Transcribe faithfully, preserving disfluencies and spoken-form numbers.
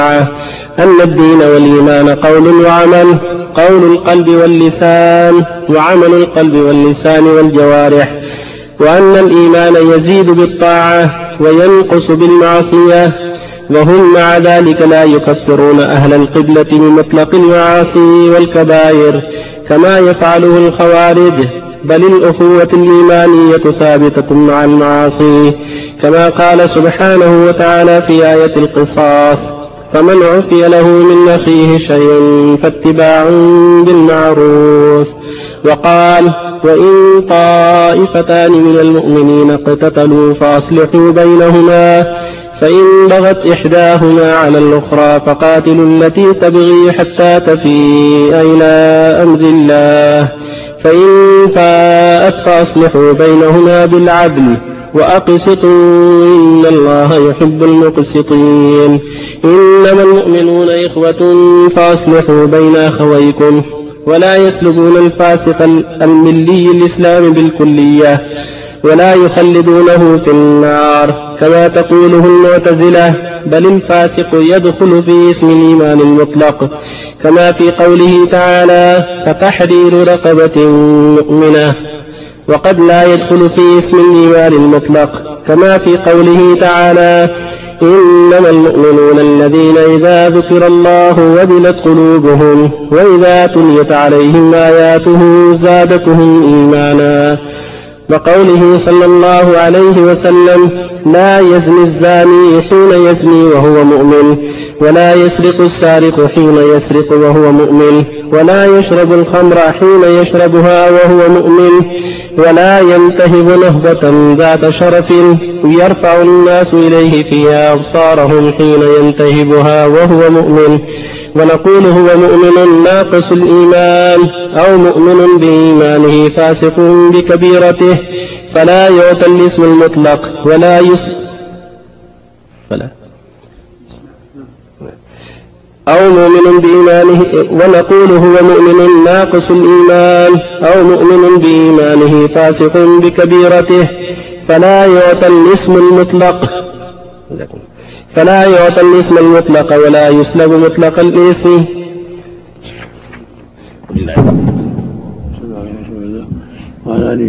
أن الدين والإيمان قول وعمل، قول القلب واللسان، وعمل القلب واللسان والجوارح، وأن الإيمان يزيد بالطاعة وينقص بالمعصية، وهم مع ذلك لا يكفرون أهل القبلة بمطلق المعاصي والكبائر كما يفعله الخوارج، بل الأخوة الإيمانية ثابتة مع المعاصي، كما قال سبحانه وتعالى في آية القصاص: فمن عفي له من أخيه شيء فاتباع بالمعروف. وقال: وإن طائفتان من المؤمنين اقتتلوا فأصلحوا بينهما، فإن بغت إحداهما على الأخرى فقاتلوا التي تبغي حتى تفيء إلى أمر الله، فإن فاءت فأصلحوا بينهما بالعدل وأقسطوا إن الله يحب المقسطين. إنما المؤمنون إخوة فأصلحوا بين أخويكم، ولا يسلبون الفاسق الملي الإسلام بالكلية ولا يخلدونه في النار كما تقوله المعتزلة، بل الفاسق يدخل في اسم الإيمان المطلق كما في قوله تعالى: فتحرير رقبة مؤمنة، وقد لا يدخل في اسم الإيمان المطلق كما في قوله تعالى: إنما المؤمنون الذين إذا ذكر الله وجلت قلوبهم وإذا تليت عليهم آياته زادتهم إيمانا. وقوله صلى الله عليه وسلم: لا يزني الزاني حين يزني وهو مؤمن، ولا يسرق السارق حين يسرق وهو مؤمن، ولا يشرب الخمر حين يشربها وهو مؤمن، ولا ينتهب نهبة ذات شرف يرفع الناس إليه فيها أبصارهم حين ينتهبها وهو مؤمن. ونقول هو مؤمن ناقص الإيمان أو مؤمن بإيمانه فاسق بكبيرته، فلا يعطى الاسم المطلق ولا يسلم فلا أو مؤمن بإيمانه. ونقول هو مؤمن ناقص الإيمان أو مؤمن بإيمانه فاسق بكبيرته، فلا يعطى الاسم المطلق فلا يعطى الاسم المطلق ولا يسلب مطلق الاسم.